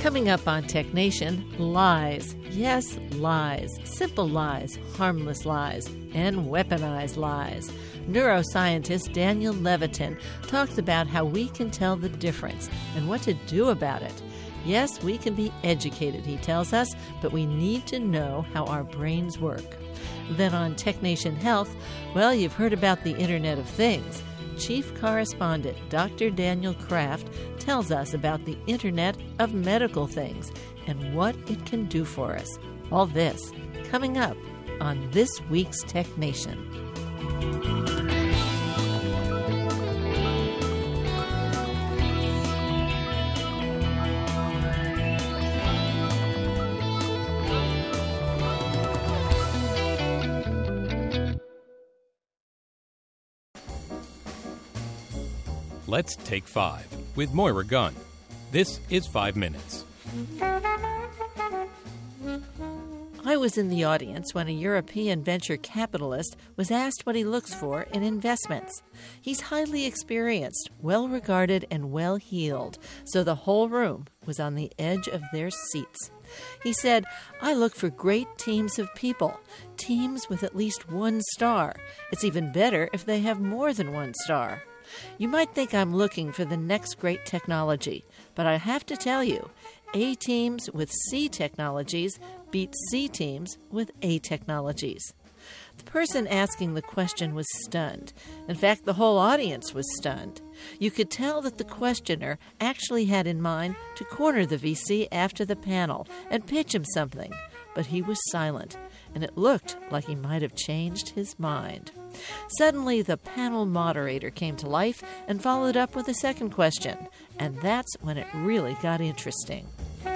Coming up on Tech Nation, lies. Yes, lies. Simple lies, harmless lies, and weaponized lies. Neuroscientist Daniel Levitin talks about how we can tell the difference and what to do about it. Yes, we can be educated, he tells us, but we need to know how our brains work. Then on Tech Nation Health, well, you've heard about the Internet of Things. Chief Correspondent Dr. Daniel Kraft tells us about the Internet of Medical Things and what it can do for us. All this coming up on this week's Tech Nation. Let's Take 5 with Moira Gunn. This is 5 Minutes. I was in the audience when a European venture capitalist was asked what he looks for in investments. He's highly experienced, well-regarded, and well-heeled, so the whole room was on the edge of their seats. He said, "I look for great teams of people, teams with at least 1 star. It's even better if they have more than 1 star. You might think I'm looking for the next great technology, but I have to tell you, A teams with C technologies beat C teams with A technologies." The person asking the question was stunned. In fact, the whole audience was stunned. You could tell that the questioner actually had in mind to corner the VC after the panel and pitch him something, but he was silent, and it looked like he might have changed his mind. Suddenly, the panel moderator came to life and followed up with a second question, and that's when it really got interesting.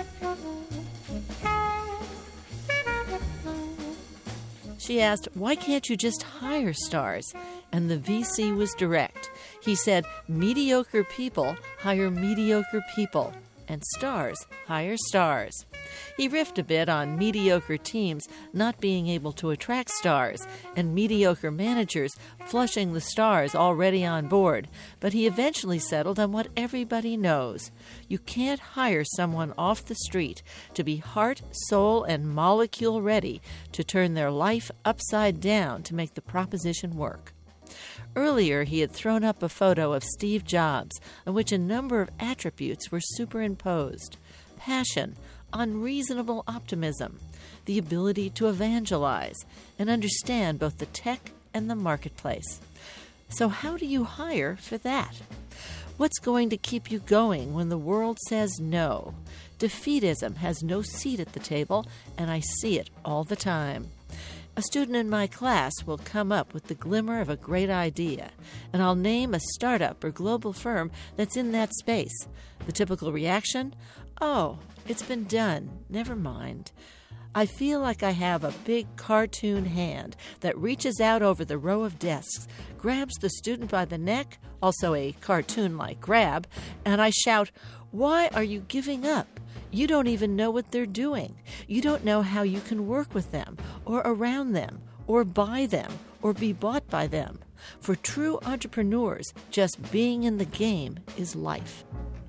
She asked, "Why can't you just hire stars?" And the VC was direct. He said, "Mediocre people hire mediocre people, and stars hire stars." He riffed a bit on mediocre teams not being able to attract stars and mediocre managers flushing the stars already on board, but he eventually settled on what everybody knows. You can't hire someone off the street to be heart, soul, and molecule ready to turn their life upside down to make the proposition work. Earlier, he had thrown up a photo of Steve Jobs, on which a number of attributes were superimposed: passion, unreasonable optimism, the ability to evangelize, and understand both the tech and the marketplace. So how do you hire for that? What's going to keep you going when the world says no? Defeatism has no seat at the table, and I see it all the time. A student in my class will come up with the glimmer of a great idea, and I'll name a startup or global firm that's in that space. The typical reaction? "Oh, it's been done. Never mind." I feel like I have a big cartoon hand that reaches out over the row of desks, grabs the student by the neck, also a cartoon-like grab, and I shout, "Why are you giving up? You don't even know what they're doing. You don't know how you can work with them, or around them, or buy them, or be bought by them. For true entrepreneurs, just being in the game is life."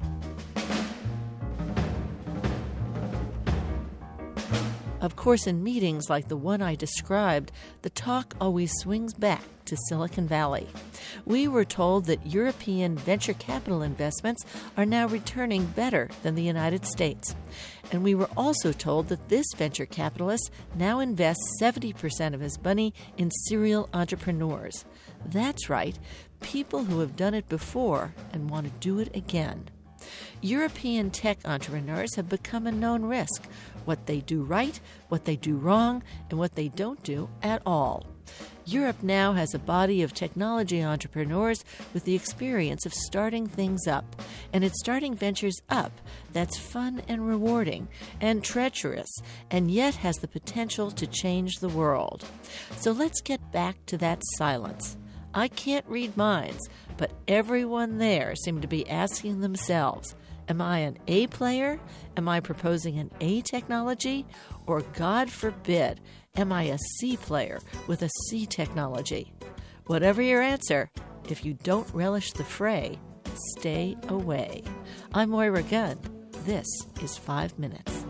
Of course, in meetings like the one I described, the talk always swings back to Silicon Valley. We were told that European venture capital investments are now returning better than the United States. And we were also told that this venture capitalist now invests 70% of his money in serial entrepreneurs. That's right, people who have done it before and want to do it again. European tech entrepreneurs have become a known risk: what they do right, what they do wrong, and what they don't do at all. Europe now has a body of technology entrepreneurs with the experience of starting things up, and it's starting ventures up that's fun and rewarding and treacherous, and yet has the potential to change the world. So let's get back to that silence. I can't read minds, but everyone there seemed to be asking themselves, am I an A player? Am I proposing an A technology? Or, God forbid, am I a C player with a C technology? Whatever your answer, if you don't relish the fray, stay away. I'm Moira Gunn. This is 5 Minutes.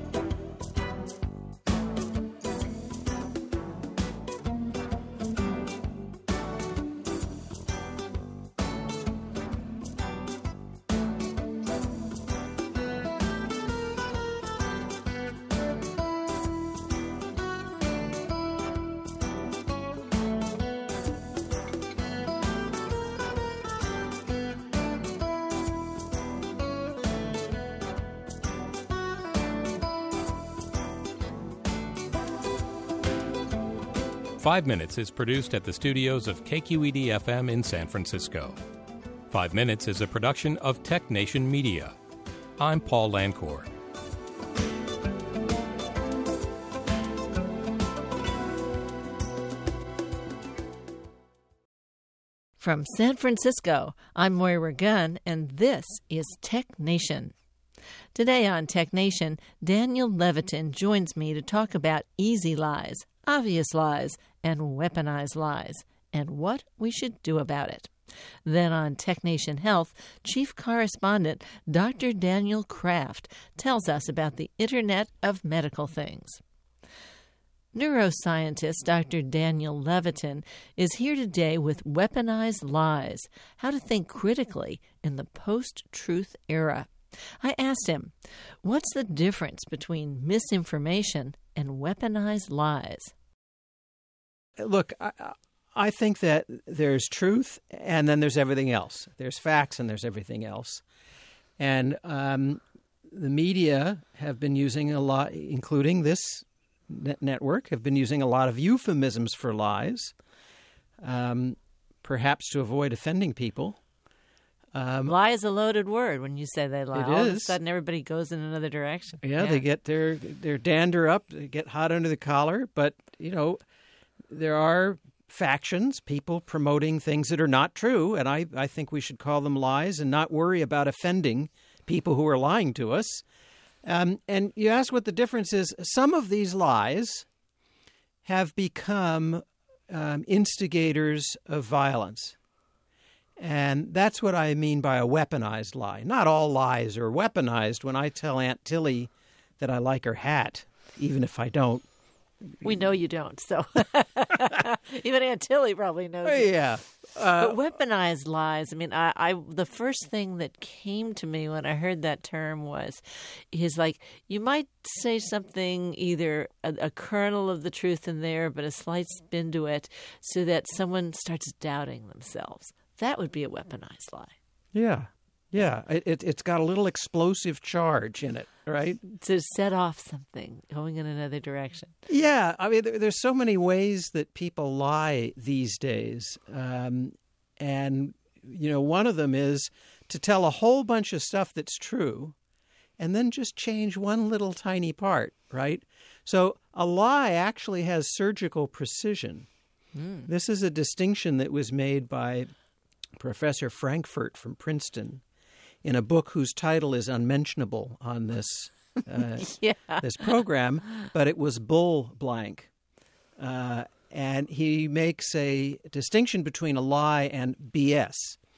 Five Minutes is produced at the studios of KQED-FM in San Francisco. 5 Minutes is a production of Tech Nation Media. I'm Paul Lancourt. From San Francisco, I'm Moira Gunn, and this is Tech Nation. Today on Tech Nation, Daniel Levitin joins me to talk about easy lies, obvious lies, and weaponized lies, and what we should do about it. Then on Tech Nation Health, Chief Correspondent Dr. Daniel Kraft tells us about the Internet of Medical Things. Neuroscientist Dr. Daniel Levitin is here today with Weaponized Lies, how to think critically in the post-truth era. I asked him, what's the difference between misinformation and weaponized lies? Look, I think that there's truth and then there's everything else. There's facts and there's everything else. And the media have been using a lot, including this network, have been using a lot of euphemisms for lies, perhaps to avoid offending people. Lie is a loaded word when you say they lie. It All is. of a sudden, everybody goes in another direction. Yeah, they get their dander up, they get hot under the collar. But, there are factions, people promoting things that are not true, and I think we should call them lies and not worry about offending people who are lying to us. And you ask what the difference is. Some of these lies have become instigators of violence. And that's what I mean by a weaponized lie. Not all lies are weaponized. When I tell Aunt Tilly that I like her hat, even if I don't. We know you don't, so even Aunt Tilly probably knows. Yeah. But weaponized lies, I the first thing that came to me when I heard that term is like, you might say something, either a kernel of the truth in there, but a slight spin to it, so that someone starts doubting themselves. That would be a weaponized lie. Yeah. Yeah. It's got a little explosive charge in it, right? To set off something going in another direction. Yeah. There's so many ways that people lie these days. And, one of them is to tell a whole bunch of stuff that's true and then just change one little tiny part, right? So a lie actually has surgical precision. This is a distinction that was made by Professor Frankfurt from Princeton in a book whose title is unmentionable on this this program, but it was Bull Blank. And he makes a distinction between a lie and BS.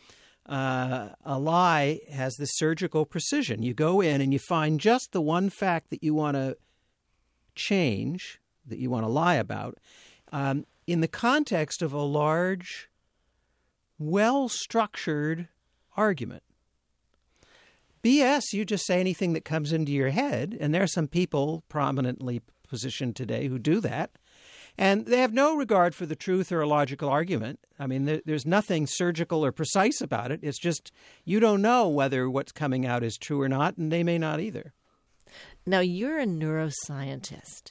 A lie has this surgical precision. You go in and you find just the one fact that you want to change, that you want to lie about, in the context of a large, well-structured argument. BS, you just say anything that comes into your head, and there are some people prominently positioned today who do that, and they have no regard for the truth or a logical argument. There's nothing surgical or precise about it. It's just you don't know whether what's coming out is true or not, and they may not either. Now, you're a neuroscientist.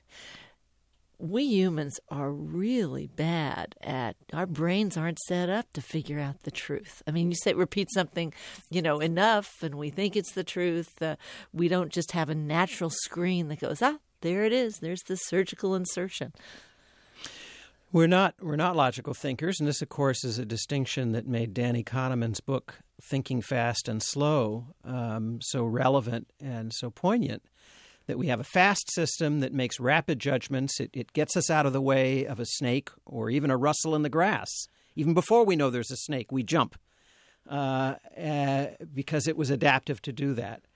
We humans are really bad at, our brains aren't set up to figure out the truth. You repeat something, enough, and we think it's the truth. We don't just have a natural screen that goes, there it is. There's the surgical insertion. We're not logical thinkers, and this, of course, is a distinction that made Danny Kahneman's book, Thinking Fast and Slow, so relevant and so poignant. That we have a fast system that makes rapid judgments. It gets us out of the way of a snake or even a rustle in the grass. Even before we know there's a snake, we jump because it was adaptive to do that.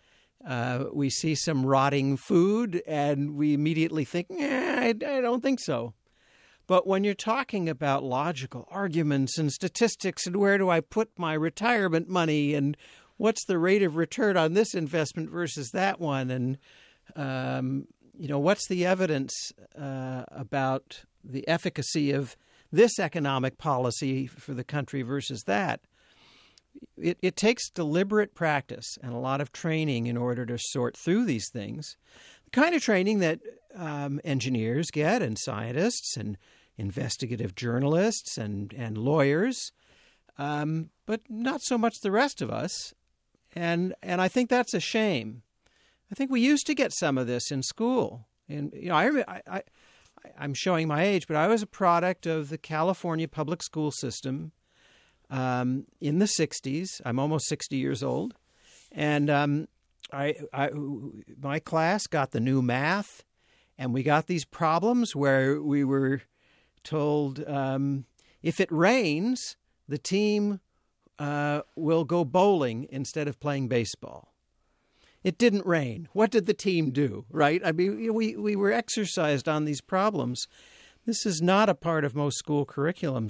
We see some rotting food, and we immediately think, I don't think so. But when you're talking about logical arguments and statistics and where do I put my retirement money and what's the rate of return on this investment versus that one, and what's the evidence about the efficacy of this economic policy for the country versus that, it takes deliberate practice and a lot of training in order to sort through these things, the kind of training that engineers get and scientists and investigative journalists and lawyers, but not so much the rest of us. And I think that's a shame. I think we used to get some of this in school. And I'm showing my age, but I was a product of the California public school system in the 60s. I'm almost 60 years old. And my class got the new math, and we got these problems where we were told if it rains, the team will go bowling instead of playing baseball. It didn't rain. What did the team do, right? I mean, we were exercised on these problems. This is not a part of most school curricula.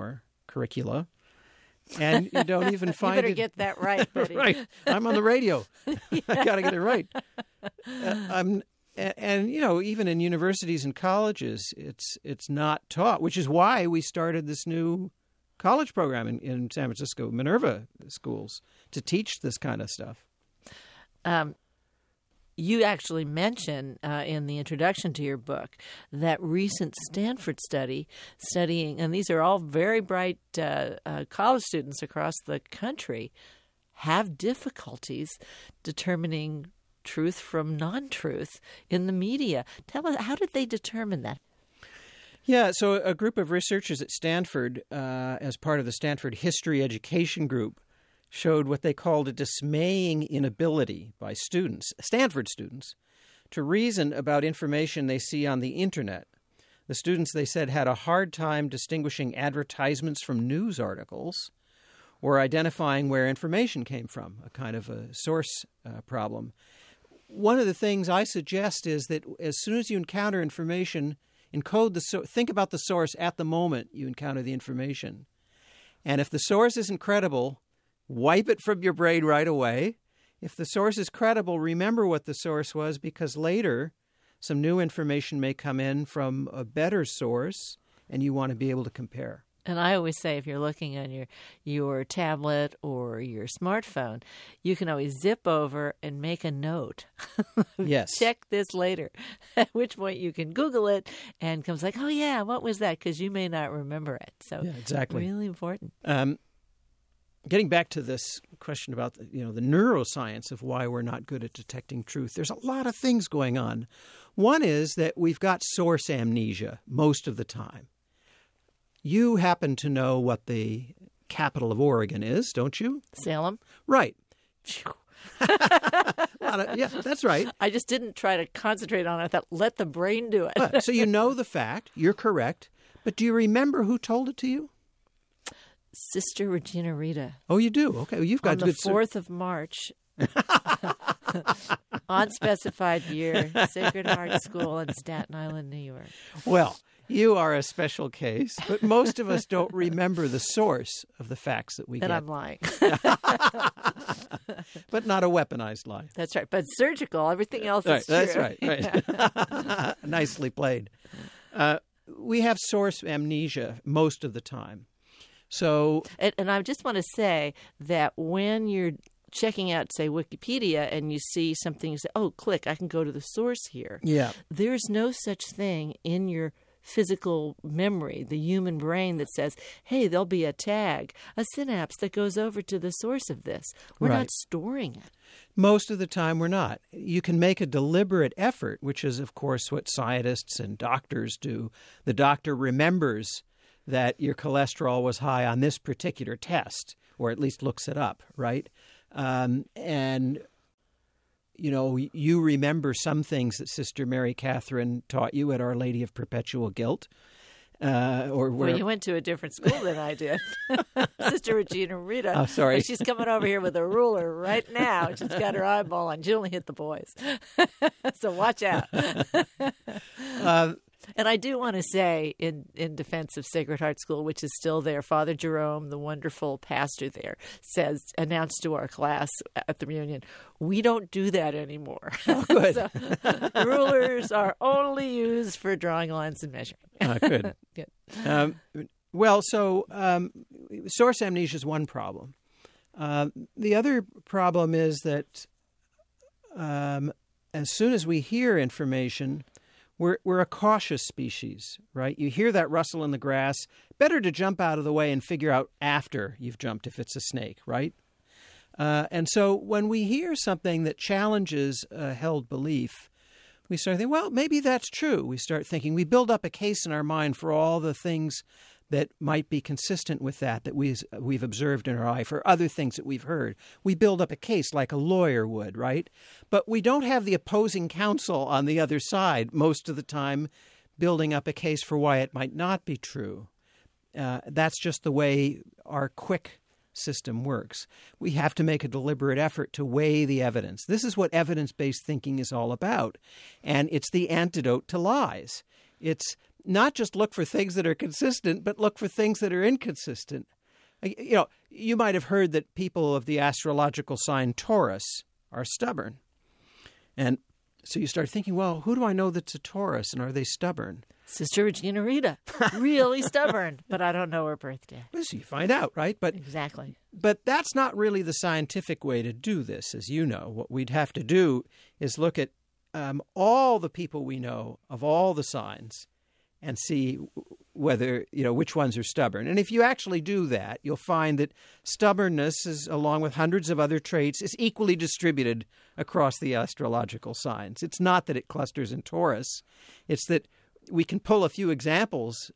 And you don't even find you better get that right, buddy. Right. I'm on the radio. I got to get it right. Even in universities and colleges, it's not taught, which is why we started this new college program in San Francisco, Minerva schools, to teach this kind of stuff. You actually mention in the introduction to your book that recent Stanford studying, and these are all very bright college students across the country, have difficulties determining truth from non-truth in the media. Tell us, how did they determine that? Yeah, so a group of researchers at Stanford, as part of the Stanford History Education Group, showed what they called a dismaying inability by students, Stanford students, to reason about information they see on the Internet. The students, they said, had a hard time distinguishing advertisements from news articles or identifying where information came from, a kind of a source problem. One of the things I suggest is that as soon as you encounter information, think about the source at the moment you encounter the information. And if the source isn't credible, wipe it from your brain right away. If the source is credible, remember what the source was, because later some new information may come in from a better source, and you want to be able to compare. And I always say, if you're looking on your tablet or your smartphone, you can always zip over and make a note. Yes. Check this later. At which point you can Google it and comes like, oh yeah, what was that? Because you may not remember it. So yeah, exactly. Really important. Getting back to this question about the neuroscience of why we're not good at detecting truth, there's a lot of things going on. One is that we've got source amnesia most of the time. You happen to know what the capital of Oregon is, don't you? Salem. Right. Yeah, that's right. I just didn't try to concentrate on it. I thought, let the brain do it. So you know the fact. You're correct. But do you remember who told it to you? Sister Regina Rita. Oh, you do? Okay. Well, you've got on the 4th of March, unspecified year, Sacred Heart School in Staten Island, New York. Well, you are a special case, but most of us don't remember the source of the facts that we get. And I'm lying. But not a weaponized lie. That's right. But surgical. Everything else is true. That's right. Right. Nicely played. We have source amnesia most of the time. So, and I just want to say that when you're checking out, say, Wikipedia, and you see something, you say, oh, click, I can go to the source here. Yeah. There's no such thing in your physical memory, the human brain, that says, hey, there'll be a tag, a synapse that goes over to the source of this. We're not storing it. Most of the time we're not. You can make a deliberate effort, which is, of course, what scientists and doctors do. The doctor remembers that your cholesterol was high on this particular test, or at least looks it up, right? You remember some things that Sister Mary Catherine taught you at Our Lady of Perpetual Guilt. or where. Well, you went to a different school than I did. Sister Regina Rita. Oh, sorry. And she's coming over here with a ruler right now. She's got her eyeball on. She only hit the boys. So watch out. And I do want to say, in defense of Sacred Heart School, which is still there, Father Jerome, the wonderful pastor there, announced to our class at the reunion, we don't do that anymore. Oh, good. So, rulers are only used for drawing lines and measuring. Good. Good. Source amnesia is one problem. The other problem is that as soon as we hear information, we're a cautious species, right? You hear that rustle in the grass, better to jump out of the way and figure out after you've jumped if it's a snake, right? And so when we hear something that challenges a held belief, we start thinking, well, maybe that's true. We start thinking, we build up a case in our mind for all the things that might be consistent with that we've observed in our life, or other things that we've heard. We build up a case like a lawyer would, right? But we don't have the opposing counsel on the other side most of the time building up a case for why it might not be true. That's just the way our quick system works. We have to make a deliberate effort to weigh the evidence. This is what evidence-based thinking is all about. And it's the antidote to lies. It's not just look for things that are consistent, but look for things that are inconsistent. You know, you might have heard that people of the astrological sign Taurus are stubborn. And so you start thinking, well, who do I know that's a Taurus, and are they stubborn? Sister Regina Rita, really stubborn, but I don't know her birthday. Well, so you find out, right? But exactly. But that's not really the scientific way to do this, as you know. What we'd have to do is look at all the people we know of all the signs and see whether, which ones are stubborn. And if you actually do that, you'll find that stubbornness, along with hundreds of other traits, is equally distributed across the astrological signs. It's not that it clusters in Taurus. It's that we can pull a few examples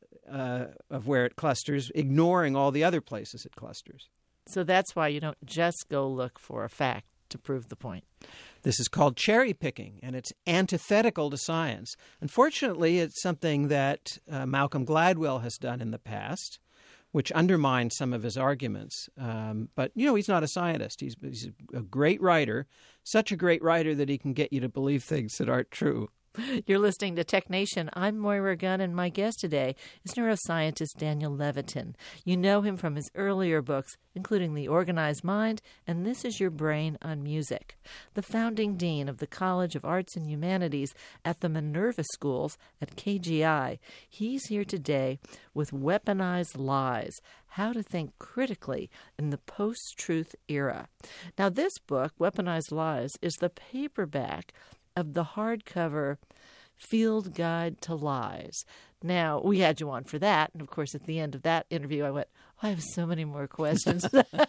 of where it clusters, ignoring all the other places it clusters. So that's why you don't just go look for a fact to prove the point. This is called cherry picking, and it's antithetical to science. Unfortunately, it's something that Malcolm Gladwell has done in the past, which undermines some of his arguments. But, he's not a scientist. He's a great writer, such a great writer that he can get you to believe things that aren't true. You're listening to Tech Nation. I'm Moira Gunn, and my guest today is neuroscientist Daniel Levitin. You know him from his earlier books, including The Organized Mind and This Is Your Brain on Music. The founding dean of the College of Arts and Humanities at the Minerva Schools at KGI. He's here today with Weaponized Lies, How to Think Critically in the Post-Truth Era. Now, this book, Weaponized Lies, is the paperback of the hardcover Field Guide to Lies. Now, we had you on for that, and of course, at the end of that interview, I went, I have so many more questions.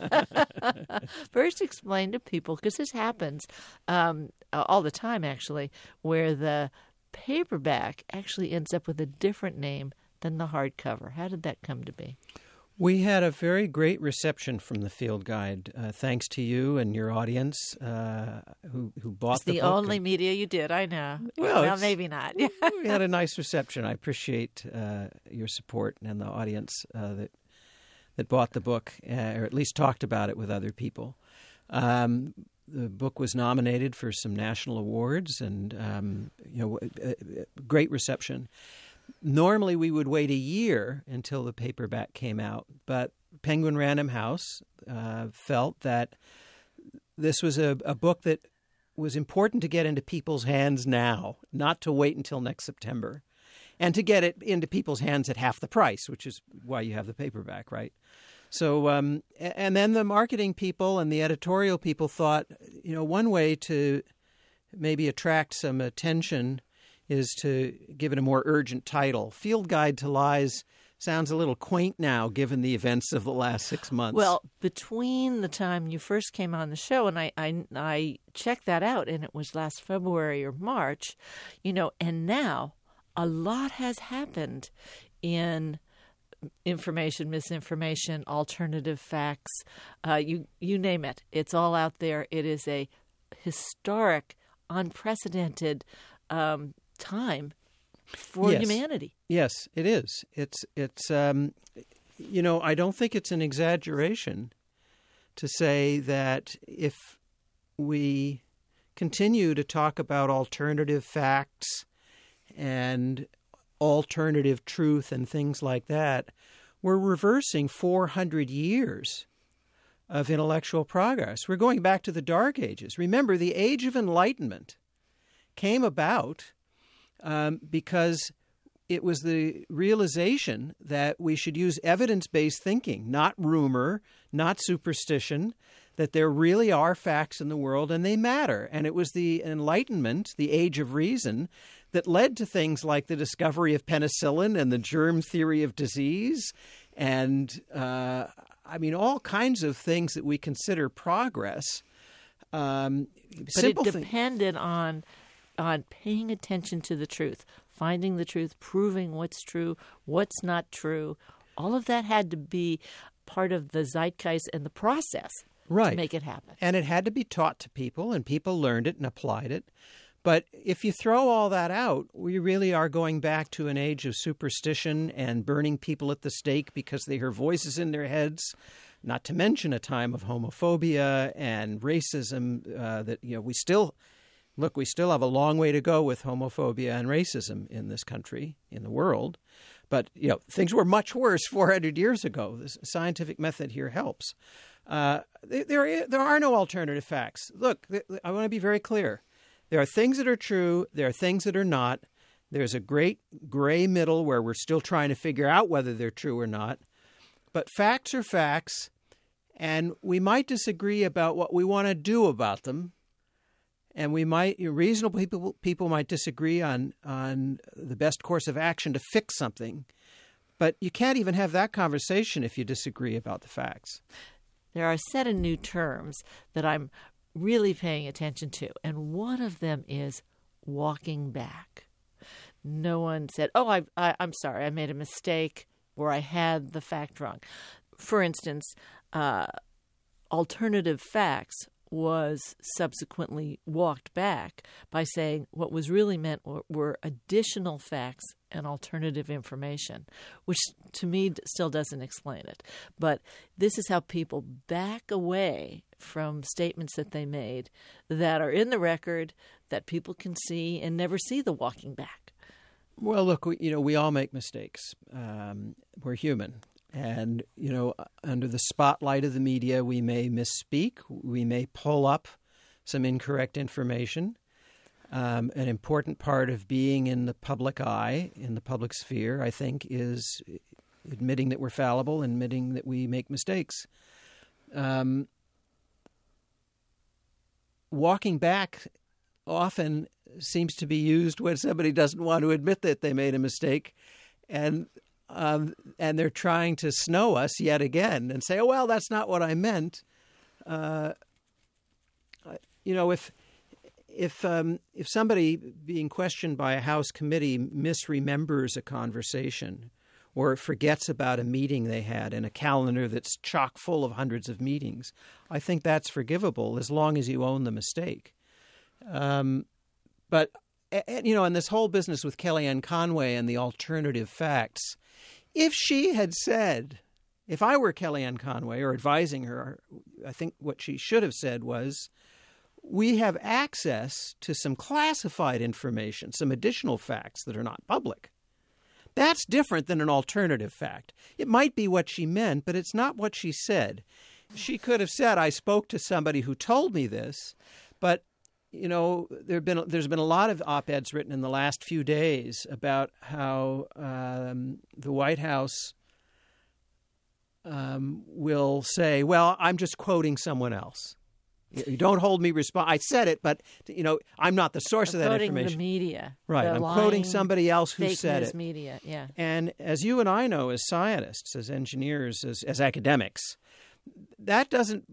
First, explain to people, because this happens all the time, actually, where the paperback actually ends up with a different name than the hardcover. How did that come to be? We had a very great reception from the Field Guide, thanks to you and your audience who bought the book. It's the only media you did, I know. Well, maybe not. We had a nice reception. I appreciate your support and the audience that bought the book, or at least talked about it with other people. The book was nominated for some national awards, and great reception. Normally, we would wait a year until the paperback came out, but Penguin Random House felt that this was a book that was important to get into people's hands now, not to wait until next September, and to get it into people's hands at half the price, which is why you have the paperback, right? So, and then the marketing people and the editorial people thought, one way to maybe attract some attention is to give it a more urgent title. Field Guide to Lies sounds a little quaint now, given the events of the last 6 months. Well, between the time you first came on the show, and I checked that out, and it was last February or March, and now a lot has happened in information, misinformation, alternative facts, you name it. It's all out there. It is a historic, unprecedented time for Yes. humanity. Yes, it is. It's I don't think it's an exaggeration to say that if we continue to talk about alternative facts and alternative truth and things like that, we're reversing 400 years of intellectual progress. We're going back to the Dark Ages. Remember, the Age of Enlightenment came about because it was the realization that we should use evidence-based thinking, not rumor, not superstition, that there really are facts in the world and they matter. And it was the Enlightenment, the Age of Reason, that led to things like the discovery of penicillin and the germ theory of disease and, all kinds of things that we consider progress. But it depended on paying attention to the truth, finding the truth, proving what's true, what's not true. All of that had to be part of the zeitgeist and the process to make it happen. And it had to be taught to people, and people learned it and applied it. But if you throw all that out, we really are going back to an age of superstition and burning people at the stake because they hear voices in their heads, not to mention a time of homophobia and racism that, we still have a long way to go with homophobia and racism in this country, in the world. But, things were much worse 400 years ago. The scientific method here helps. There are no alternative facts. Look, I want to be very clear. There are things that are true. There are things that are not. There's a great gray middle where we're still trying to figure out whether they're true or not. But facts are facts, and we might disagree about what we want to do about them. And reasonable people might disagree on the best course of action to fix something. But you can't even have that conversation if you disagree about the facts. There are a set of new terms that I'm really paying attention to, and one of them is walking back. No one said, I'm sorry, I made a mistake, or I had the fact wrong. For instance, alternative facts was subsequently walked back by saying what was really meant were additional facts and alternative information, which to me still doesn't explain it. But this is how people back away from statements that they made that are in the record that people can see and never see the walking back. Well, look, we all make mistakes. We're human. And, under the spotlight of the media, we may misspeak. We may pull up some incorrect information. An important part of being in the public eye, in the public sphere, I think, is admitting that we're fallible, admitting that we make mistakes. Walking back often seems to be used when somebody doesn't want to admit that they made a mistake. And they're trying to snow us yet again and say, "Oh, well, that's not what I meant." If somebody being questioned by a House committee misremembers a conversation or forgets about a meeting they had in a calendar that's chock full of hundreds of meetings, I think that's forgivable as long as you own the mistake. But in this whole business with Kellyanne Conway and the alternative facts, if she had said, if I were Kellyanne Conway or advising her, I think what she should have said was, we have access to some classified information, some additional facts that are not public. That's different than an alternative fact. It might be what she meant, but it's not what she said. She could have said, I spoke to somebody who told me this, but there's been a lot of op-eds written in the last few days about how the White House will say, well, I'm just quoting someone else. You don't hold me responsible. I said it, but I'm not the source of that information. Quoting the media, right? I'm quoting somebody else who said it. Fake news media, yeah. And as you and I know, as scientists, as engineers, as academics, that doesn't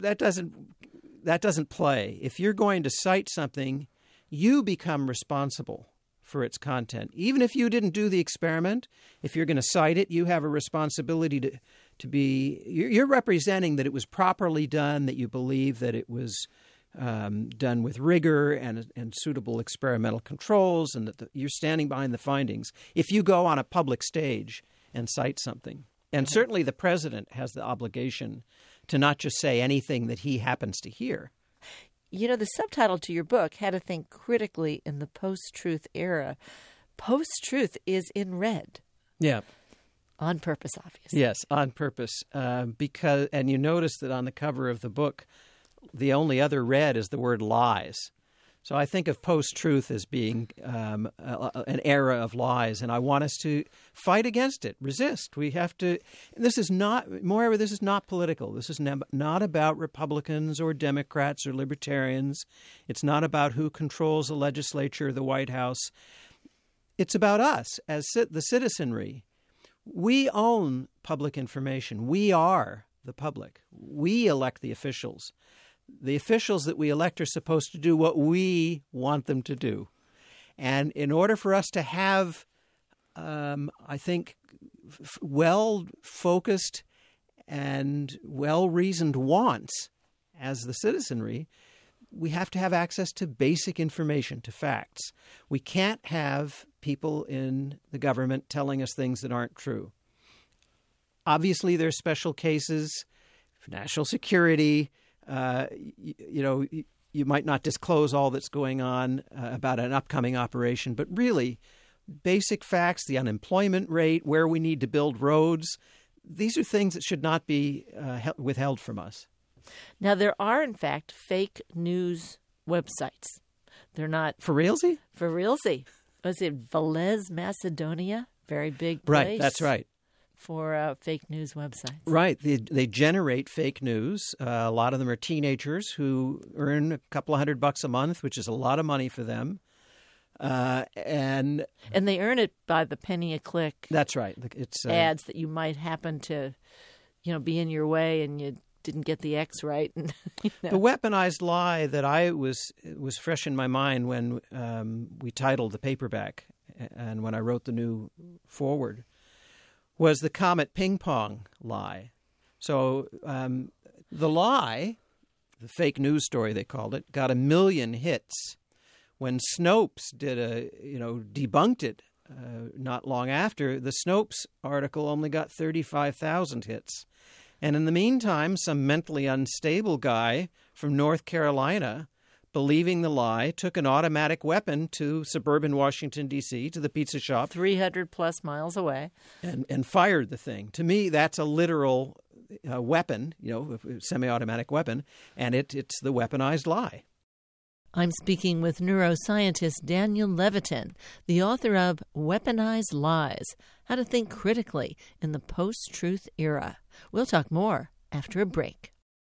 play. If you're going to cite something, you become responsible for its content. Even if you didn't do the experiment, if you're going to cite it, you have a responsibility to be. You're representing that it was properly done, that you believe that it was done with rigor and suitable experimental controls, and that you're standing behind the findings if you go on a public stage and cite something. And certainly the president has the obligation to not just say anything that he happens to hear. You know, the subtitle to your book, How to Think Critically in the Post-Truth Era. Post-truth is in red. Yeah. On purpose, obviously. Yes, on purpose. Because, and you notice that on the cover of the book, the only other red is the word lies. So I think of post-truth as being an era of lies, and I want us to fight against it, resist. We have to. This is not, moreover, this is not political. This is not about Republicans or Democrats or Libertarians. It's not about who controls the legislature or the White House. It's about us as the citizenry. We own public information. We are the public. We elect the officials. The officials that we elect are supposed to do what we want them to do. And in order for us to have, I think, well-focused and well-reasoned wants as the citizenry, we have to have access to basic information, to facts. We can't have people in the government telling us things that aren't true. Obviously, there's special cases for national security. You might not disclose all that's going on about an upcoming operation, but really, basic facts, the unemployment rate, where we need to build roads, these are things that should not be withheld from us. Now, there are, in fact, fake news websites. They're not... For realsy? For realsy. Was it Velez, Macedonia? Very big place. Right, that's right. For fake news websites. Right. They generate fake news. A lot of them are teenagers who earn a couple of $100 a month, which is a lot of money for them. And they earn it by the penny a click. That's right. It's ads that you might happen to, be in your way and you didn't get the X right. And, The weaponized lie that was fresh in my mind when we titled the paperback and when I wrote the new foreword was the Comet Ping Pong lie. So the lie, the fake news story they called it, got 1 million hits. When Snopes debunked it not long after, the Snopes article only got 35,000 hits. And in the meantime, some mentally unstable guy from North Carolina, believing the lie, took an automatic weapon to suburban Washington, D.C., to the pizza shop. 300 plus miles away. And fired the thing. To me, that's a literal weapon, a semi-automatic weapon, and it's the weaponized lie. I'm speaking with neuroscientist Daniel Levitin, the author of Weaponized Lies, How to Think Critically in the Post-Truth Era. We'll talk more after a break.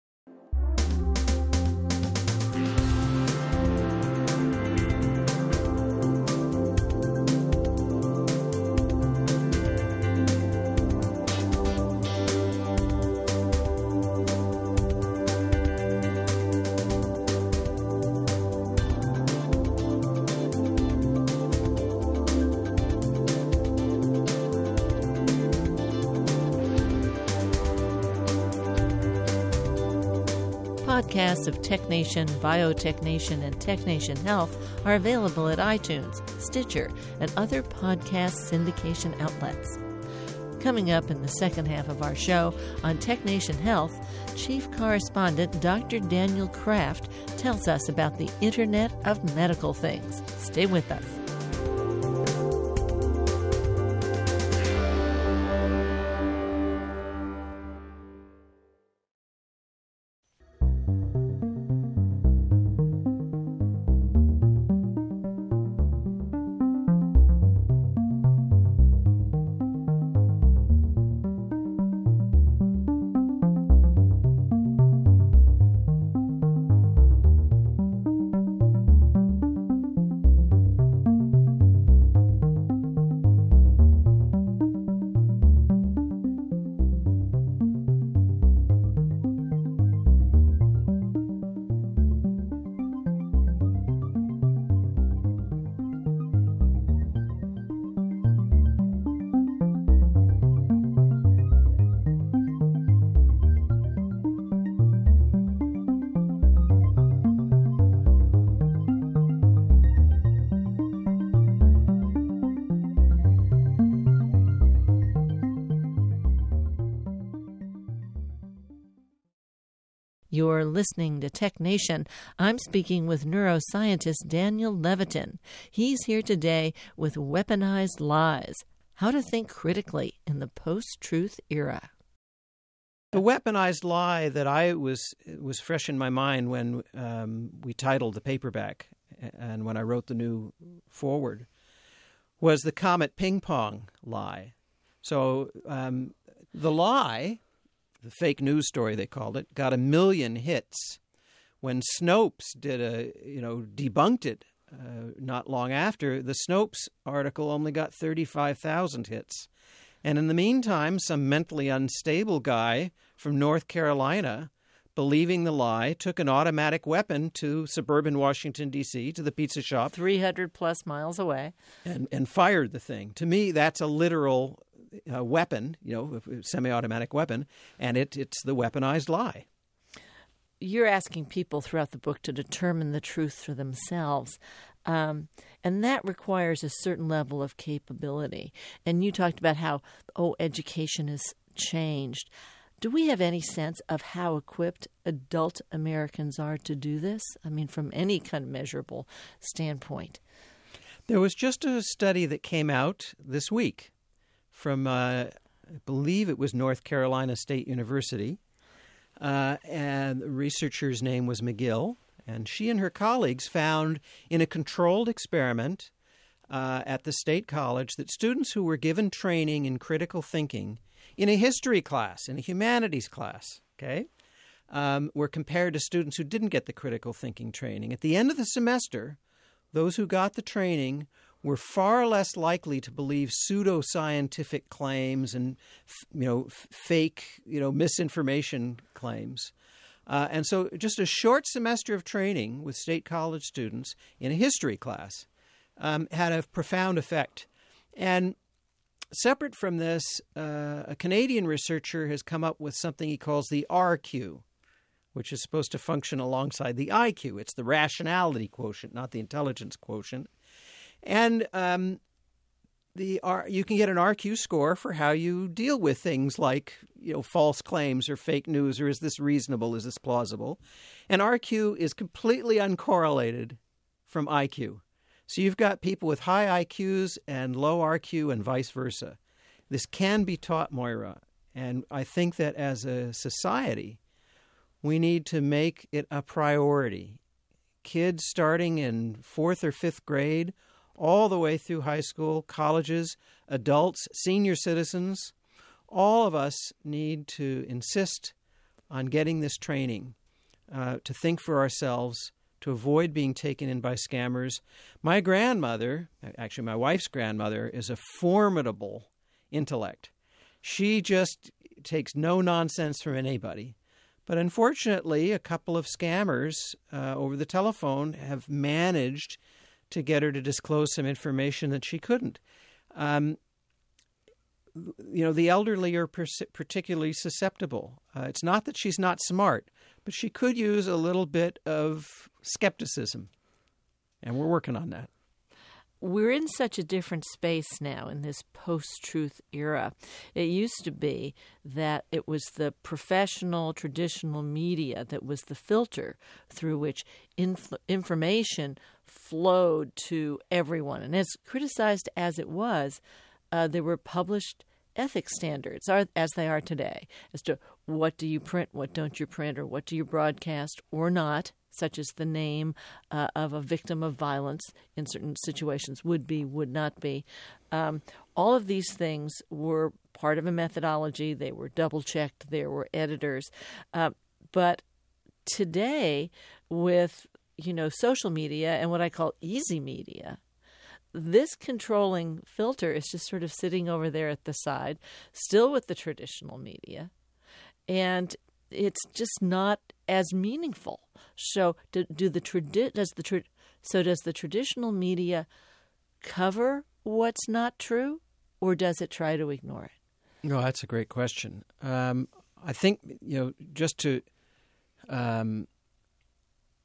Podcasts of TechNation, BioTechNation, and TechNation Health are available at iTunes, Stitcher, and other podcast syndication outlets. Coming up in the second half of our show on TechNation Health, Chief Correspondent Dr. Daniel Kraft tells us about the Internet of Medical Things. Stay with us. You're listening to Tech Nation. I'm speaking with neuroscientist Daniel Levitin. He's here today with Weaponized Lies, how to think critically in the post-truth era. The weaponized lie that was fresh in my mind when we titled the paperback and when I wrote the new foreword was the Comet Ping Pong lie. So the lie, the fake news story they called it, got 1 million hits. When Snopes debunked it not long after, the Snopes article only got 35,000 hits. And in the meantime, some mentally unstable guy from North Carolina, believing the lie, took an automatic weapon to suburban Washington, D.C., to the pizza shop. 300 plus miles away. And fired the thing. To me, that's a literal weapon, a semi-automatic weapon, and it's the weaponized lie. You're asking people throughout the book to determine the truth for themselves. And that requires a certain level of capability. And you talked about how, education has changed. Do we have any sense of how equipped adult Americans are to do this? I mean, from any kind of measurable standpoint. There was just a study that came out this week from, I believe it was North Carolina State University. And the researcher's name was McGill. And she and her colleagues found in a controlled experiment at the State College that students who were given training in critical thinking in a history class, in a humanities class, were compared to students who didn't get the critical thinking training. At the end of the semester, those who got the training were far less likely to believe pseudoscientific claims and fake misinformation claims. And so just a short semester of training with State College students in a history class had a profound effect. And separate from this, a Canadian researcher has come up with something he calls the RQ, which is supposed to function alongside the IQ. It's the rationality quotient, not the intelligence quotient. And you can get an RQ score for how you deal with things like false claims or fake news, or is this reasonable, is this plausible? And RQ is completely uncorrelated from IQ. So you've got people with high IQs and low RQ and vice versa. This can be taught, Moira, and I think that as a society, we need to make it a priority. Kids starting in 4th or 5th grade, all the way through high school, colleges, adults, senior citizens, all of us need to insist on getting this training to think for ourselves, to avoid being taken in by scammers. My grandmother, actually my wife's grandmother, is a formidable intellect. She just takes no nonsense from anybody. But unfortunately, a couple of scammers over the telephone have managed to get her to disclose some information that she couldn't. The elderly are particularly susceptible. It's not that she's not smart, but she could use a little bit of skepticism, and we're working on that. We're in such a different space now in this post-truth era. It used to be that it was the professional, traditional media that was the filter through which information flowed to everyone. And as criticized as it was, there were published ethics standards, as they are today, as to what do you print, what don't you print, or what do you broadcast or not, such as the name of a victim of violence in certain situations would be, would not be. All of these things were part of a methodology. They were double-checked. There were editors. But today, with social media and what I call easy media, this controlling filter is just sort of sitting over there at the side, still with the traditional media, and it's just not as meaningful. So, does the traditional media cover what's not true, or does it try to ignore it? No, that's a great question. I think just to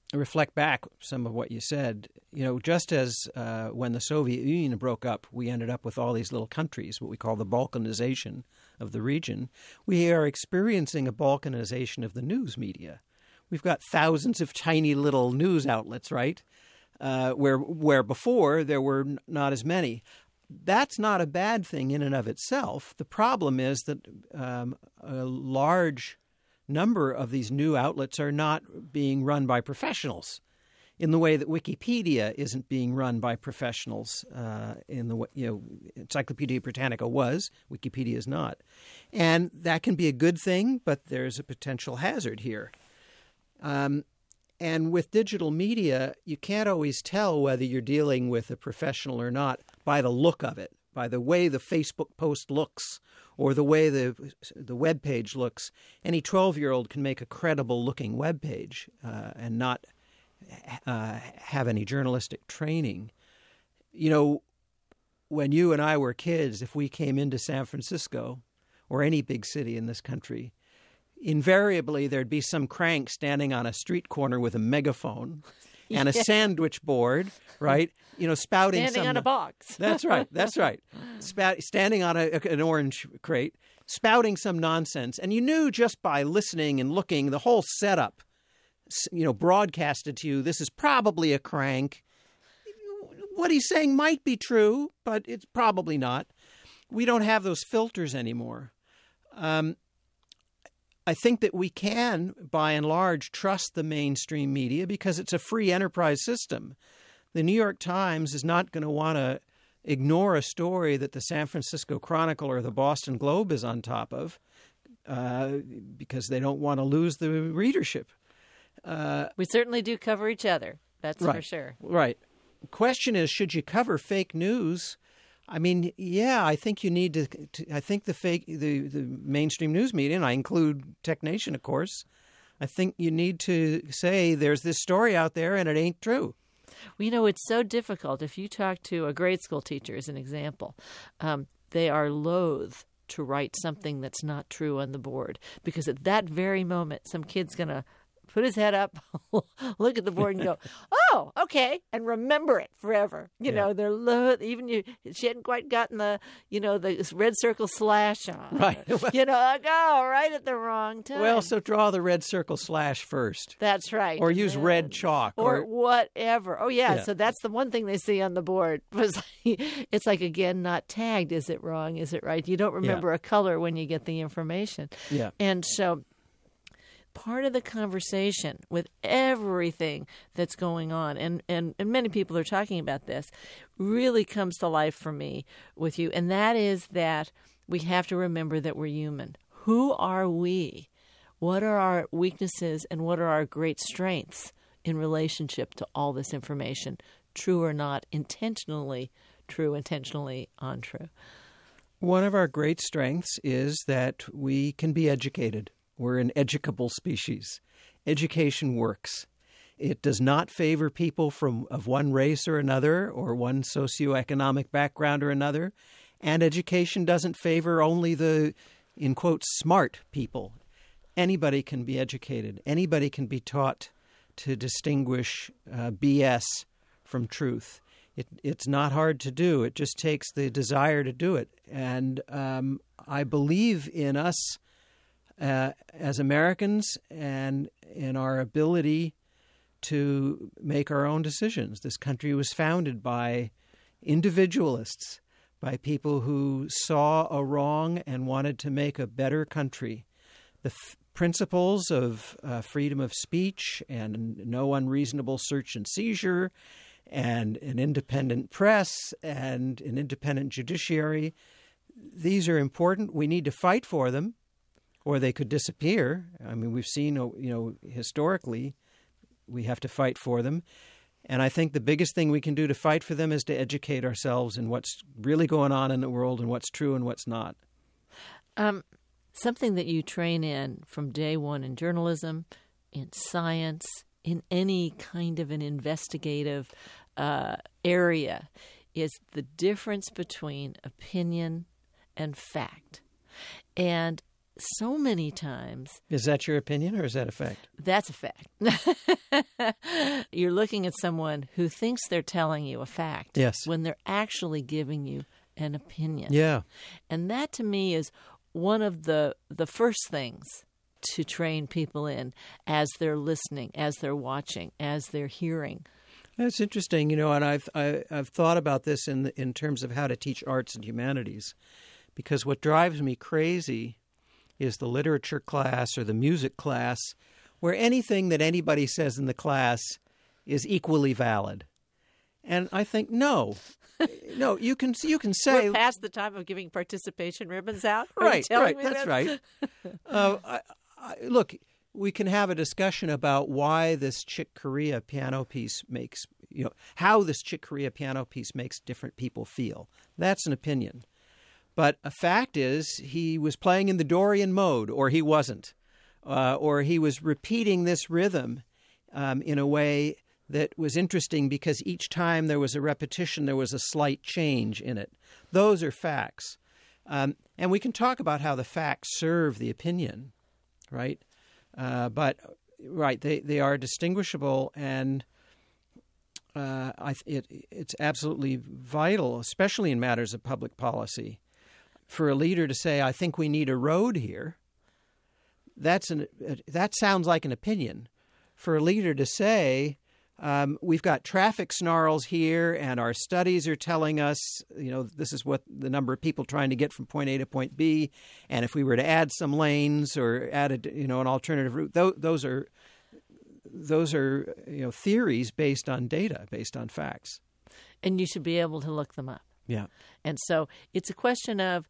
reflect back some of what you said. Just as when the Soviet Union broke up, we ended up with all these little countries, what we call the Balkanization of the region. We are experiencing a Balkanization of the news media. We've got thousands of tiny little news outlets, right? Where before there were not as many. That's not a bad thing in and of itself. The problem is that a large number of these new outlets are not being run by professionals in the way that Wikipedia isn't being run by professionals in the way, Encyclopedia Britannica was. Wikipedia is not. And that can be a good thing, but there's a potential hazard here. And with digital media, you can't always tell whether you're dealing with a professional or not by the look of it, by the way the Facebook post looks or the way the web page looks. Any 12-year-old can make a credible-looking web page and not have any journalistic training. When you and I were kids, if we came into San Francisco or any big city in this country, invariably there'd be some crank standing on a street corner with a megaphone and a sandwich board, right? Spouting standing on a box. That's right. Standing on an orange crate, spouting some nonsense. And you knew just by listening and looking, the whole setup, broadcasted to you, this is probably a crank. What he's saying might be true, but it's probably not. We don't have those filters anymore. I think that we can, by and large, trust the mainstream media because it's a free enterprise system. The New York Times is not going to want to ignore a story that the San Francisco Chronicle or the Boston Globe is on top of because they don't want to lose the readership. We certainly do cover each other. That's right, for sure. Right. The question is, should you cover fake news? I mean, yeah, I think you need to I think the mainstream news media, and I include Tech Nation, of course, I think you need to say there's this story out there and it ain't true. Well, it's so difficult. If you talk to a grade school teacher, as an example, they are loath to write something that's not true on the board because at that very moment, some kid's going to put his head up, look at the board and go, oh, okay, and remember it forever. They're low, she hadn't quite gotten the red circle slash on. Right. Right at the wrong time. Well, so draw the red circle slash first. That's right. Or use red chalk. Or whatever. Oh, yeah. So that's the one thing they see on the board. It's like, again, not tagged. Is it wrong? Is it right? You don't remember a color when you get the information. Yeah. And so part of the conversation with everything that's going on, and many people are talking about this, really comes to life for me with you, and that is that we have to remember that we're human. Who are we? What are our weaknesses and what are our great strengths in relationship to all this information, true or not, intentionally true, intentionally untrue? One of our great strengths is that we can be educated. We're an educable species. Education works. It does not favor people of one race or another or one socioeconomic background or another. And education doesn't favor only the, in quotes, smart people. Anybody can be educated. Anybody can be taught to distinguish BS from truth. It's not hard to do. It just takes the desire to do it. And I believe in us as Americans and in our ability to make our own decisions. This country was founded by individualists, by people who saw a wrong and wanted to make a better country. The principles of freedom of speech and no unreasonable search and seizure and an independent press and an independent judiciary, these are important. We need to fight for them, or they could disappear. I mean, we've seen, historically, we have to fight for them. And I think the biggest thing we can do to fight for them is to educate ourselves in what's really going on in the world and what's true and what's not. Something that you train in from day one in journalism, in science, in any kind of an investigative area is the difference between opinion and fact. And so many times. Is that your opinion or is that a fact? That's a fact. You're looking at someone who thinks they're telling you a fact Yes. when they're actually giving you an opinion. Yeah. And that to me is one of the first things to train people in as they're listening, as they're watching, as they're hearing. That's interesting, and I've thought about this in terms of how to teach arts and humanities, because what drives me crazy is the literature class or the music class, where anything that anybody says in the class is equally valid. And I think no, you can say we're past the time of giving participation ribbons out. Right, that's right. Look, we can have a discussion about why this Chick Corea piano piece makes, how this Chick Corea piano piece makes different people feel. That's an opinion. But a fact is he was playing in the Dorian mode, or he wasn't, or he was repeating this rhythm in a way that was interesting because each time there was a repetition, there was a slight change in it. Those are facts. And we can talk about how the facts serve the opinion, right? But they are distinguishable, and it's absolutely vital, especially in matters of public policy, for a leader to say, "I think we need a road here." That sounds like an opinion. For a leader to say, "We've got traffic snarls here, and our studies are telling us, this is what the number of people trying to get from point A to point B, and if we were to add some lanes or add an alternative route," those are theories based on data, based on facts, and you should be able to look them up. Yeah, and so it's a question of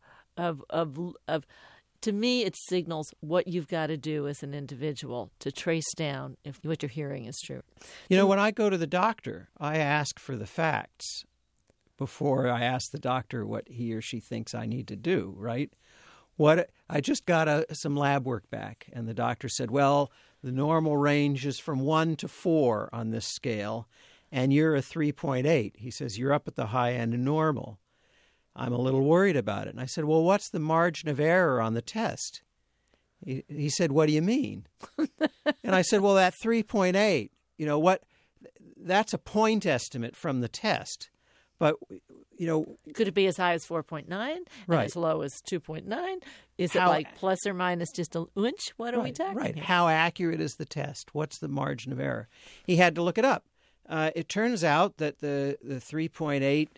to me, it signals what you've got to do as an individual to trace down if what you're hearing is true. When I go to the doctor, I ask for the facts before I ask the doctor what he or she thinks I need to do, right? I just got some lab work back, and the doctor said, well, the normal range is from 1 to 4 on this scale, and you're a 3.8. He says, you're up at the high end of normal. I'm a little worried about it. And I said, well, what's the margin of error on the test? He said, what do you mean? And I said, well, that 3.8, that's a point estimate from the test. But, could it be as high as 4.9 and right. as low as 2.9? Is it like plus or minus just an inch? What are we talking Right. here? How accurate is the test? What's the margin of error? He had to look it up. It turns out that the 3.8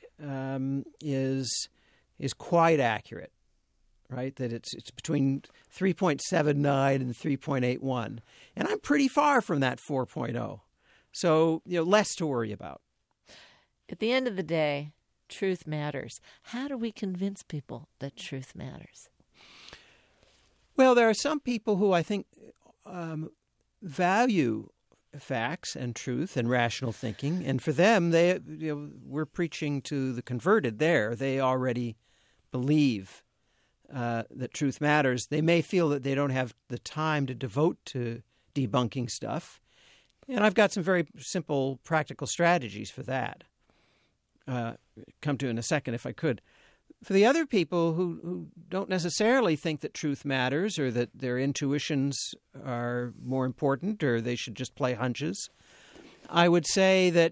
is quite accurate, right? That it's between 3.79 and 3.81, and I'm pretty far from that 4.0. So less to worry about. At the end of the day, truth matters. How do we convince people that truth matters? Well, there are some people who I think value facts and truth and rational thinking, and for them, we're preaching to the converted there. They already believe that truth matters. They may feel that they don't have the time to devote to debunking stuff, and I've got some very simple practical strategies for that. Come to in a second if I could. For the other people who don't necessarily think that truth matters or that their intuitions are more important or they should just play hunches, I would say that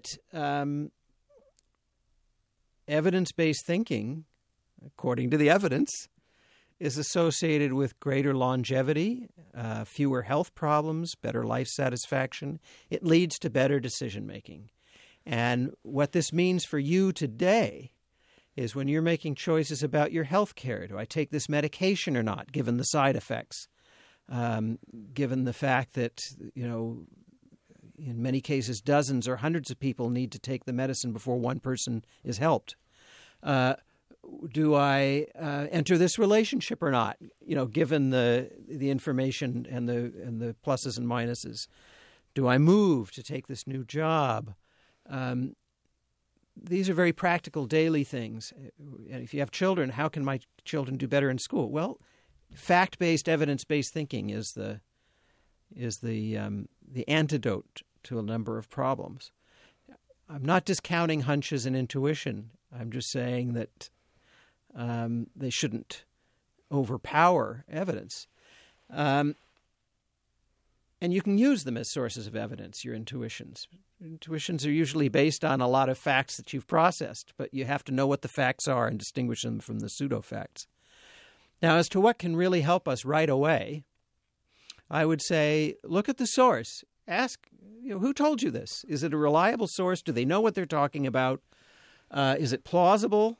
evidence-based thinking, according to the evidence, is associated with greater longevity, fewer health problems, better life satisfaction. It leads to better decision-making. And what this means for you today is when you're making choices about your health care, do I take this medication or not, given the side effects, given the fact that, in many cases, dozens or hundreds of people need to take the medicine before one person is helped. Do I enter this relationship or not, given the information and the pluses and minuses? Do I move to take this new job? These are very practical daily things. And if you have children, how can my children do better in school? Well, fact-based, evidence-based thinking is the antidote to a number of problems. I'm not discounting hunches and intuition. I'm just saying that they shouldn't overpower evidence. And you can use them as sources of evidence, your intuitions. Intuitions are usually based on a lot of facts that you've processed, but you have to know what the facts are and distinguish them from the pseudo-facts. Now, as to what can really help us right away, I would say look at the source. Ask, who told you this? Is it a reliable source? Do they know what they're talking about? Is it plausible?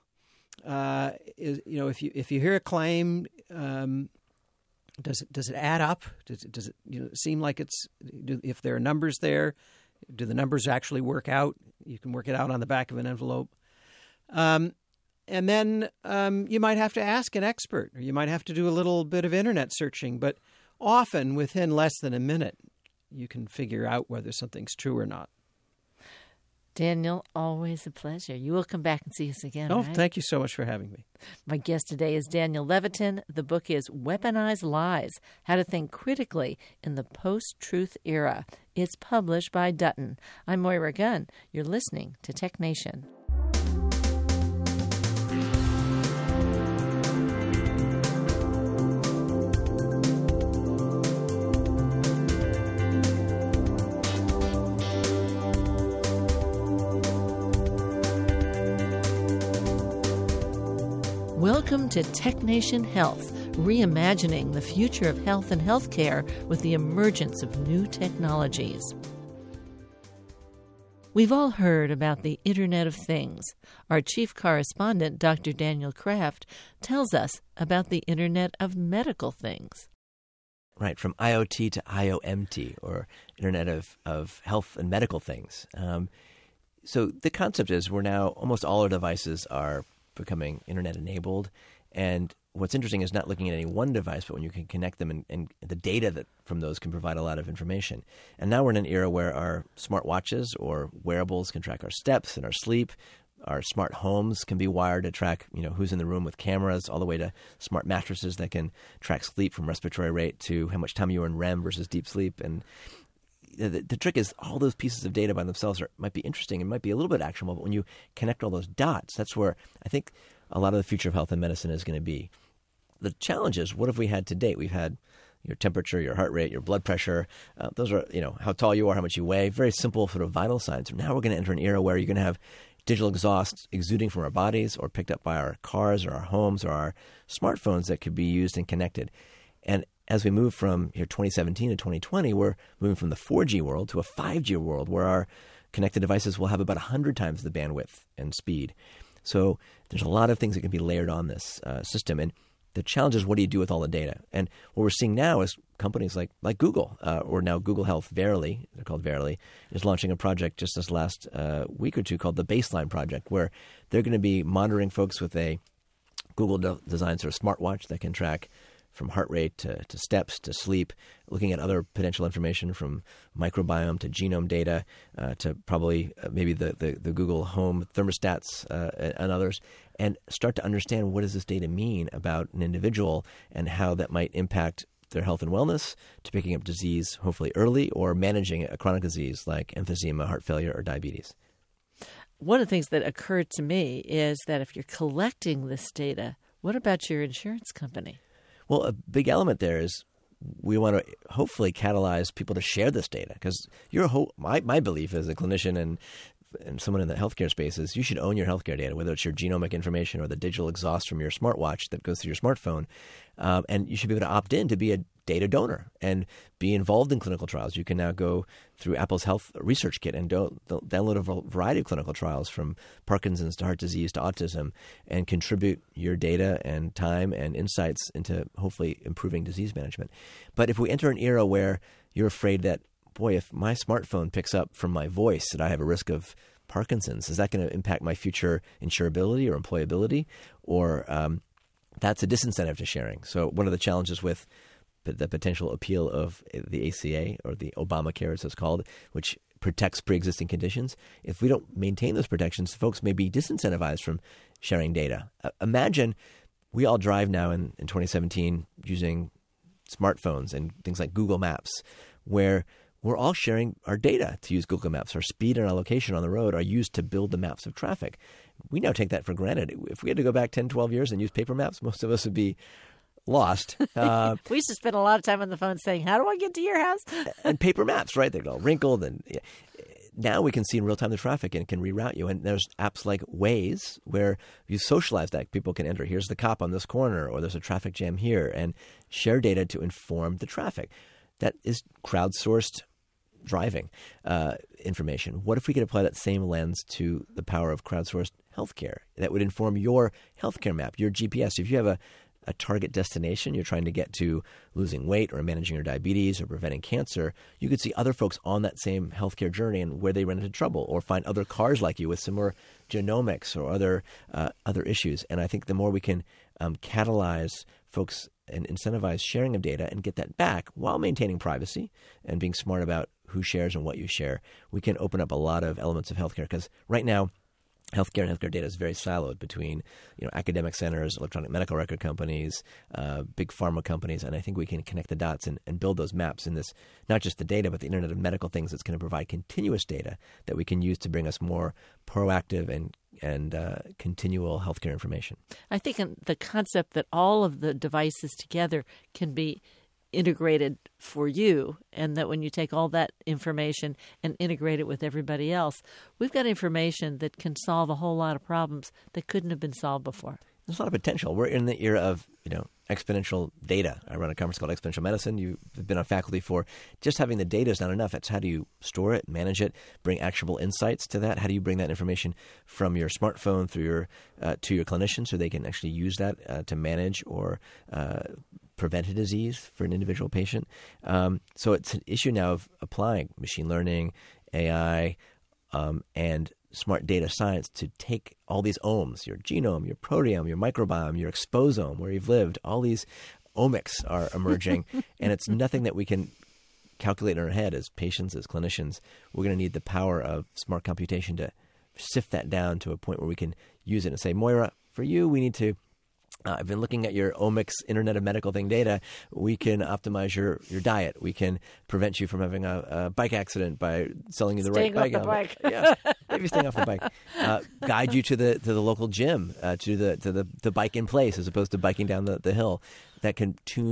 If you hear a claim, does it add up? Does it seem like if there are numbers there, do the numbers actually work out? You can work it out on the back of an envelope. And then you might have to ask an expert, or you might have to do a little bit of internet searching. But often, within less than a minute, you can figure out whether something's true or not. Daniel, always a pleasure. You will come back and see us again, Oh, right? Thank you so much for having me. My guest today is Daniel Levitin. The book is Weaponized Lies, How to Think Critically in the Post-Truth Era. It's published by Dutton. I'm Moira Gunn. You're listening to Tech Nation. Welcome to Tech Nation Health, reimagining the future of health and healthcare with the emergence of new technologies. We've all heard about the Internet of Things. Our chief correspondent, Dr. Daniel Kraft, tells us about the Internet of Medical Things. Right, from IoT to IOMT, or Internet of Health and Medical Things. So the concept is now almost all our devices are becoming internet-enabled. And what's interesting is not looking at any one device, but when you can connect them and the data from those can provide a lot of information. And now we're in an era where our smartwatches or wearables can track our steps and our sleep. Our smart homes can be wired to track, who's in the room with cameras, all the way to smart mattresses that can track sleep from respiratory rate to how much time you were in REM versus deep sleep. And the trick is all those pieces of data by themselves might be interesting and might be a little bit actionable, but when you connect all those dots, that's where I think a lot of the future of health and medicine is going to be. The challenge is, what have we had to date? We've had your temperature, your heart rate, your blood pressure. Those are, how tall you are, how much you weigh, very simple sort of vital signs. Now we're going to enter an era where you're going to have digital exhaust exuding from our bodies or picked up by our cars or our homes or our smartphones that could be used and connected. And as we move from 2017 to 2020, we're moving from the 4G world to a 5G world where our connected devices will have about 100 times the bandwidth and speed. So there's a lot of things that can be layered on this system. And the challenge is, what do you do with all the data? And what we're seeing now is companies like Google, or now Google Health, Verily, they're called Verily, is launching a project just this last week or two called the Baseline Project, where they're going to be monitoring folks with a Google designed sort of smartwatch that can track from heart rate to steps to sleep, looking at other potential information from microbiome to genome data to probably maybe the Google Home thermostats and others, and start to understand, what does this data mean about an individual and how that might impact their health and wellness, to picking up disease hopefully early or managing a chronic disease like emphysema, heart failure, or diabetes. One of the things that occurred to me is that if you're collecting this data, what about your insurance company? Well, a big element there is we want to hopefully catalyze people to share this data, because my belief as a clinician and someone in the healthcare space is you should own your healthcare data, whether it's your genomic information or the digital exhaust from your smartwatch that goes through your smartphone. And you should be able to opt in to be a data donor and be involved in clinical trials. You can now go through Apple's Health Research Kit and download a variety of clinical trials, from Parkinson's to heart disease to autism, and contribute your data and time and insights into hopefully improving disease management. But if we enter an era where you're afraid that, boy, if my smartphone picks up from my voice that I have a risk of Parkinson's, is that going to impact my future insurability or employability? Or that's a disincentive to sharing. So one of the challenges with the potential appeal of the ACA, or the Obamacare as it's called, which protects pre-existing conditions, if we don't maintain those protections, folks may be disincentivized from sharing data. Imagine we all drive now in 2017 using smartphones and things like Google Maps, where we're all sharing our data to use Google Maps. Our speed and our location on the road are used to build the maps of traffic. We now take that for granted. If we had to go back 10, 12 years and use paper maps, most of us would be lost. We used to spend a lot of time on the phone saying, how do I get to your house? And paper maps, right? They're all wrinkled. And now we can see in real time the traffic and can reroute you. And there's apps like Waze where you socialize that. People can enter, here's the cop on this corner, or there's a traffic jam here, and share data to inform the traffic. That is crowdsourced driving information. What if we could apply that same lens to the power of crowdsourced healthcare? That would inform your healthcare map, your GPS. If you have a target destination, you're trying to get to losing weight or managing your diabetes or preventing cancer, you could see other folks on that same healthcare journey and where they run into trouble, or find other cars like you with similar genomics or other issues. And I think the more we can catalyze folks and incentivize sharing of data and get that back while maintaining privacy and being smart about who shares and what you share, we can open up a lot of elements of healthcare. Because right now, healthcare and healthcare data is very siloed between, academic centers, electronic medical record companies, big pharma companies, and I think we can connect the dots and build those maps in this, not just the data, but the Internet of Medical Things that's going to provide continuous data that we can use to bring us more proactive and continual healthcare information. I think the concept that all of the devices together can be integrated for you, and that when you take all that information and integrate it with everybody else, we've got information that can solve a whole lot of problems that couldn't have been solved before. There's a lot of potential. We're in the era of, exponential data. I run a conference called Exponential Medicine. You've been on faculty for. Just having the data is not enough. It's how do you store it, manage it, bring actionable insights to that? How do you bring that information from your smartphone through your to your clinician so they can actually use that to manage or prevent a disease for an individual patient? So it's an issue now of applying machine learning, AI, and smart data science to take all these omes, your genome, your proteome, your microbiome, your exposome, where you've lived, all these omics are emerging, and it's nothing that we can calculate in our head as patients, as clinicians. We're going to need the power of smart computation to sift that down to a point where we can use it and say, Moira, for you, we need to I've been looking at your omics Internet of Medical Thing data. We can optimize your diet. We can prevent you from having a bike accident by selling you the right bike. Staying off the bike. Yeah, maybe staying off the bike. Guide you to the local gym, to the bike in place as opposed to biking down the hill. That can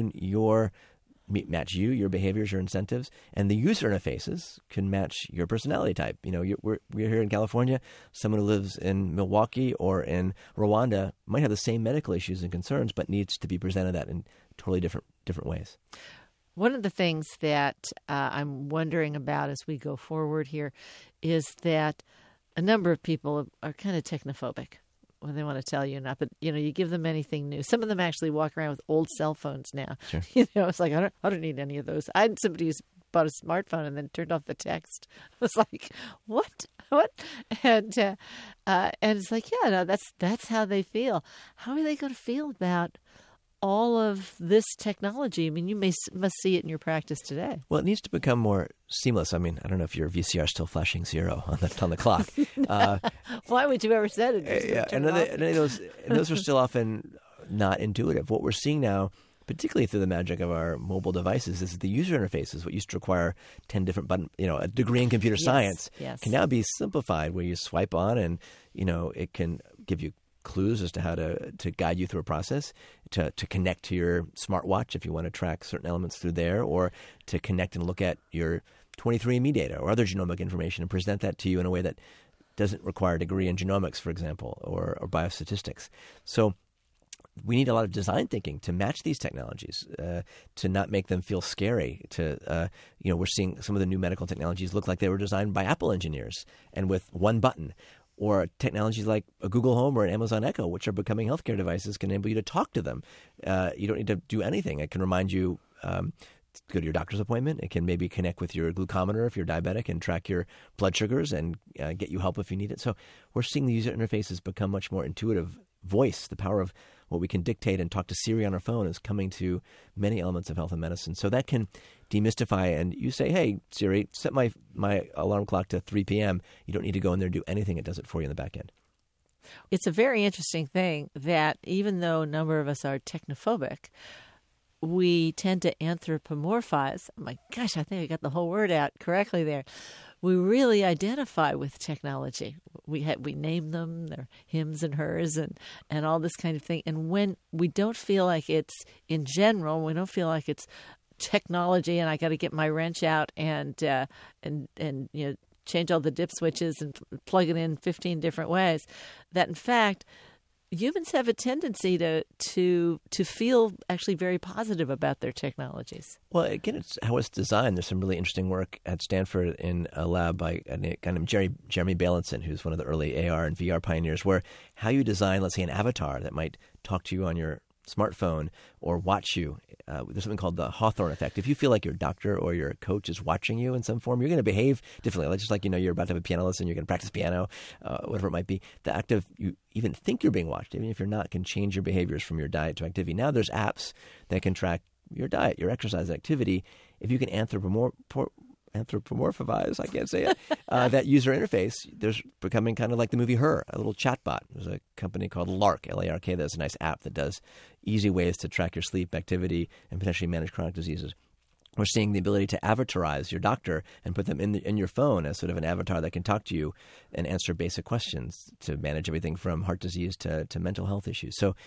match you, your behaviors, your incentives, and the user interfaces can match your personality type. We're here in California. Someone who lives in Milwaukee or in Rwanda might have the same medical issues and concerns, but needs to be presented that in totally different ways. One of the things that I'm wondering about as we go forward here is that a number of people are kind of technophobic. Well, they want to tell you not, but you give them anything new. Some of them actually walk around with old cell phones now. Sure. It's like I don't need any of those. I had somebody who's bought a smartphone and then turned off the text. I was like, what? And it's like, yeah, no, that's how they feel. How are they going to feel about all of this technology? I mean, you must see it in your practice today. Well, it needs to become more seamless. I mean, I don't know if your VCR is still flashing 0 on the clock. Why would you ever set it? Yeah, and those are still often not intuitive. What we're seeing now, particularly through the magic of our mobile devices, is the user interfaces. What used to require 10 different buttons, a degree in computer science, can now be simplified, where you swipe on and it can give you clues as to how to guide you through a process, to connect to your smartwatch if you want to track certain elements through there, or to connect and look at your 23andMe data or other genomic information and present that to you in a way that doesn't require a degree in genomics, for example, or biostatistics. So we need a lot of design thinking to match these technologies, to not make them feel scary. We're seeing some of the new medical technologies look like they were designed by Apple engineers and with one button. Or technologies like a Google Home or an Amazon Echo, which are becoming healthcare devices, can enable you to talk to them. You don't need to do anything. It can remind you to go to your doctor's appointment. It can maybe connect with your glucometer if you're diabetic and track your blood sugars and get you help if you need it. So we're seeing the user interfaces become much more intuitive. Voice, the power of what we can dictate and talk to Siri on our phone, is coming to many elements of health and medicine. So that can demystify, and you say, hey, Siri, set my alarm clock to 3 p.m. You don't need to go in there and do anything. It does it for you in the back end. It's a very interesting thing that even though a number of us are technophobic, we tend to anthropomorphize. Oh my gosh, I think I got the whole word out correctly there. we really identify with technology. We name them, they're hims and hers and all this kind of thing. And when we don't feel like it's, in general, we don't feel like it's technology and I got to get my wrench out and change all the dip switches and plug it in 15 different ways, that in fact humans have a tendency to feel actually very positive about their technologies. Well, again, it's how it's designed. There's some really interesting work at Stanford in a lab by a guy named Jeremy Bailenson, who's one of the early AR and VR pioneers, where how you design, let's say, an avatar that might talk to you on your smartphone or watch you. There's something called the Hawthorne effect. If you feel like your doctor or your coach is watching you in some form, you're going to behave differently. Just like, you're about to have a piano lesson, you're going to practice piano, whatever it might be. The act of you even think you're being watched, even if you're not, can change your behaviors from your diet to activity. Now there's apps that can track your diet, your exercise activity. If you can anthropomorphize, I can't say it, that user interface, there's becoming kind of like the movie Her, a little chatbot. There's a company called Lark, L-A-R-K, that's a nice app that does easy ways to track your sleep, activity, and potentially manage chronic diseases. We're seeing the ability to avatarize your doctor and put them in your phone as sort of an avatar that can talk to you and answer basic questions to manage everything from heart disease to mental health issues. So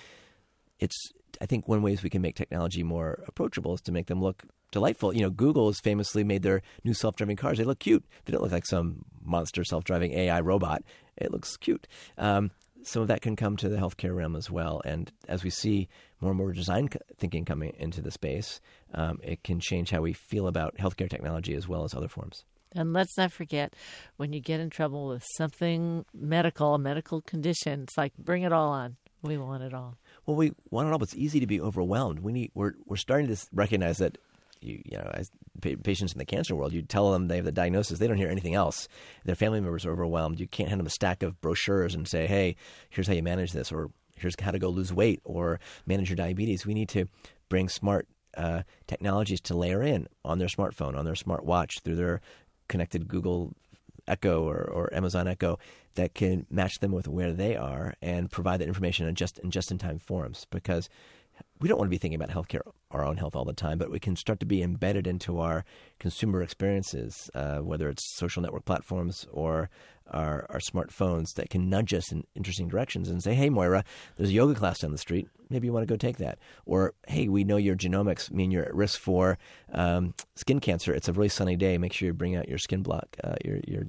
I think one ways we can make technology more approachable is to make them look delightful. Google has famously made their new self-driving cars. They look cute. They don't look like some monster self-driving AI robot. It looks cute. Some of that can come to the healthcare realm as well. And as we see more and more design thinking coming into the space, it can change how we feel about healthcare technology as well as other forms. And let's not forget, when you get in trouble with something medical, a medical condition, it's like, bring it all on. We want it all. Well, we want it all, but it's easy to be overwhelmed. We're starting to recognize that, as patients in the cancer world, you tell them they have the diagnosis, they don't hear anything else. Their family members are overwhelmed. You can't hand them a stack of brochures and say, hey, here's how you manage this, or here's how to go lose weight or manage your diabetes. We need to bring smart technologies to layer in on their smartphone, on their smartwatch, through their connected Google Echo or Amazon Echo, that can match them with where they are and provide that information in just-in-time forms. Because we don't want to be thinking about healthcare, our own health all the time, but we can start to be embedded into our consumer experiences, whether it's social network platforms or our smartphones, that can nudge us in interesting directions and say, hey, Moira, there's a yoga class down the street. Maybe you want to go take that. Or, hey, we know your genomics mean you're at risk for skin cancer. It's a really sunny day. Make sure you bring out your skin block, your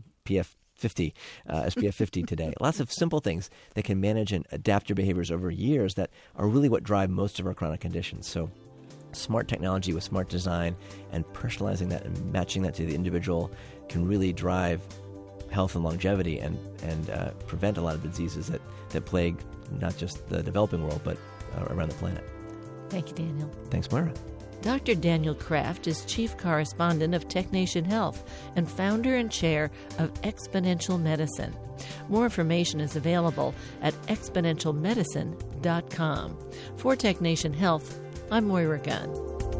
SPF 50 today. Lots of simple things that can manage and adapt your behaviors over years that are really what drive most of our chronic conditions. So smart technology with smart design and personalizing that and matching that to the individual can really drive health and longevity and prevent a lot of diseases that plague not just the developing world, but around the planet. Thank you, Daniel. Thanks, Moira. Dr. Daniel Kraft is Chief Correspondent of TechNation Health and founder and chair of Exponential Medicine. More information is available at exponentialmedicine.com. For TechNation Health, I'm Moira Gunn.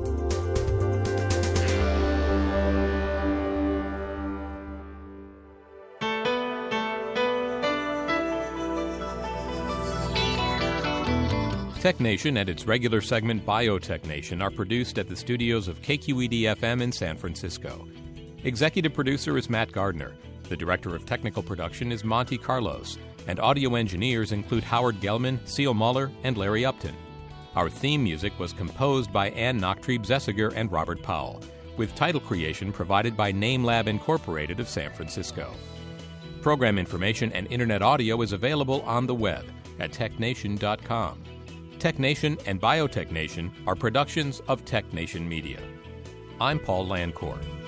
TechNation and its regular segment BioTechNation are produced at the studios of KQED-FM in San Francisco. Executive producer is Matt Gardner. The director of technical production is Monty Carlos. And audio engineers include Howard Gelman, Seal Muller, and Larry Upton. Our theme music was composed by Ann Nachtrieb-Zessiger and Robert Powell, with title creation provided by NameLab Incorporated of San Francisco. Program information and internet audio is available on the web at technation.com. TechNation and BioTechNation are productions of TechNation Media. I'm Paul Landcourt.